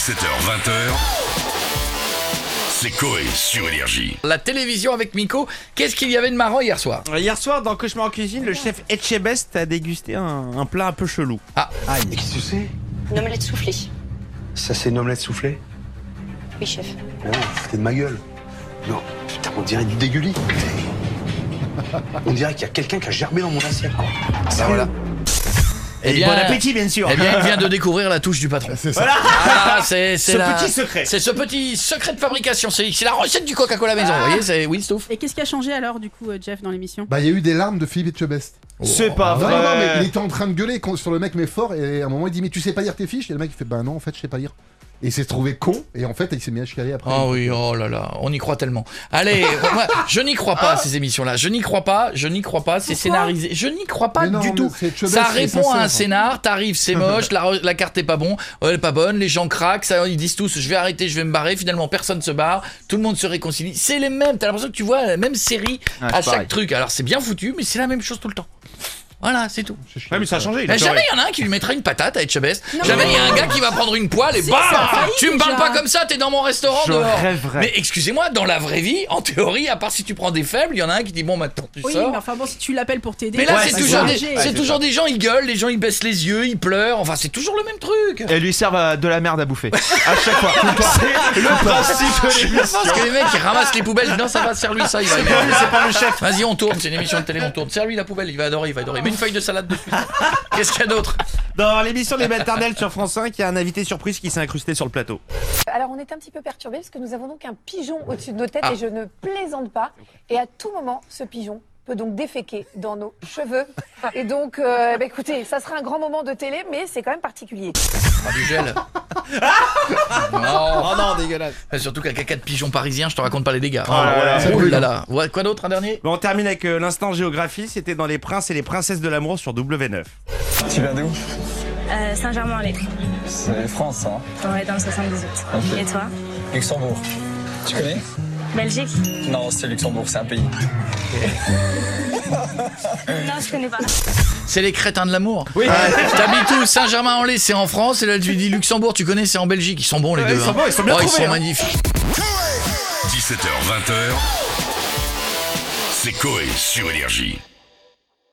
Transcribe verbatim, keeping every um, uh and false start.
dix-sept heures vingt, c'est Coé sur Énergie. La télévision avec Miko, qu'est-ce qu'il y avait de marrant hier soir? Hier soir, dans Cauchemar en cuisine, le chef Etchebest a dégusté un, un plat un peu chelou. Ah, Aïe. Qu'est-ce que c'est? Une omelette soufflée. Ça, c'est une omelette soufflée? Oui, chef. Non, foutez de ma gueule. Non, putain, on dirait du dégueulis. On dirait qu'il y a quelqu'un qui a gerbé dans mon assiette, quoi. bah voilà. Et bien- bon appétit, bien sûr. Eh bien, il vient de découvrir la touche du patron. C'est ça. Voilà. Ah, c'est c'est Ce la- petit secret. C'est ce petit secret de fabrication. C'est c'est la recette du Coca-Cola maison. Vous voyez, c'est oui, Stouff. Et qu'est-ce qui a changé alors, du coup, euh, Jeff, dans l'émission? Bah, il y a eu des larmes de Philippe Etchebest. C'est pas Non, non, non, mais il vrai. était en train de gueuler con- sur le mec, mais fort, et à un moment il dit mais tu sais pas lire tes fiches, et le mec il fait bah non en fait je sais pas lire. Et il s'est trouvé con, et en fait il s'est mis à chialer après. Oh oui, oh là là, on y croit tellement. Allez, moi, je n'y crois pas à ces émissions-là. Je n'y crois pas, je n'y crois pas. C'est scénarisé. Je n'y crois pas Mais non, du mais tout. c'est Etchebest, Ça c'est répond à un sincère. scénar. T'arrives, c'est moche. La, re- la carte est pas bon, elle est pas bonne. Les gens craquent. Ça, ils disent tous, je vais arrêter, je vais me barrer. Finalement, personne se barre. Tout le monde se réconcilie. C'est les mêmes. T'as l'impression que tu vois la même série Ouais, à c'est chaque pareil. truc. Alors c'est bien foutu, mais c'est la même chose tout le temps. Voilà, c'est tout. C'est chiant. Ouais, mais ça a changé. il Mais est jamais correct. il y en a un qui lui mettra une patate à Etchebest. Non, Jamais mais- il y a un gars qui va prendre une poêle et Si, bam, ça a failli tu me parles déjà. pas comme ça, t'es dans mon restaurant Je dehors. rêverais. Mais excusez-moi, dans la vraie vie, en théorie, à part si tu prends des faibles, il y en a un qui dit bon maintenant tu Oui, sors. mais enfin bon, si tu l'appelles pour t'aider. Mais là Ouais, c'est c'est toujours, ça. des, Ouais, c'est c'est toujours ça. des gens, ils gueulent, les gens ils baissent les yeux, ils pleurent, enfin c'est toujours le même truc. Et lui servent euh, de la merde à bouffer. À chaque fois. C'est le principe de Je l'émission. pense que les mecs ils ramassent les poubelles, non ça va, serre-lui ça, il va aimer. C'est pas le chef. Vas-y on tourne, c'est une émission de télé, on tourne. Serre-lui la poubelle, il va adorer, il va adorer. Mets une feuille de salade dessus. Qu'est-ce qu'il y a d'autre? Dans l'émission des maternelles sur France cinq, il y a un invité surprise qui s'est incrusté sur le plateau. Alors on est un petit peu perturbés parce que nous avons donc un pigeon au-dessus de nos têtes Ah. et je ne plaisante pas. Et à tout moment, ce pigeon peut donc déféquer dans nos cheveux. Et donc, euh, bah, écoutez, ça sera un grand moment de télé, mais c'est quand même particulier. Ah, du gel. Non. Oh non, dégueulasse. Surtout qu'un caca de pigeon parisien, je te raconte pas les dégâts. Oh là là. Oh là là. Ouais, quoi d'autre, un dernier? Bon, on termine avec euh, l'instant géographie. C'était dans Les Princes et les Princesses de l'amour sur W neuf. Tu viens d'où? Euh, Saint-Germain-en-Laye. C'est France, hein. Ouais, dans le soixante-dix-huit. Ok. Et toi? Luxembourg. Tu connais? Belgique? Non, c'est Luxembourg, c'est un pays. Non, je connais pas. C'est les crétins de l'amour. Oui. T'habites où? Saint-Germain-en-Laye, c'est en France. Et là, tu dis Luxembourg, tu connais, c'est en Belgique. Ils sont bons, les Ouais, deux. ils sont hein. bons, ils sont bien Oh, ils trouvés, sont hein. magnifiques. dix-sept heures vingt, c'est Coé sur Énergie.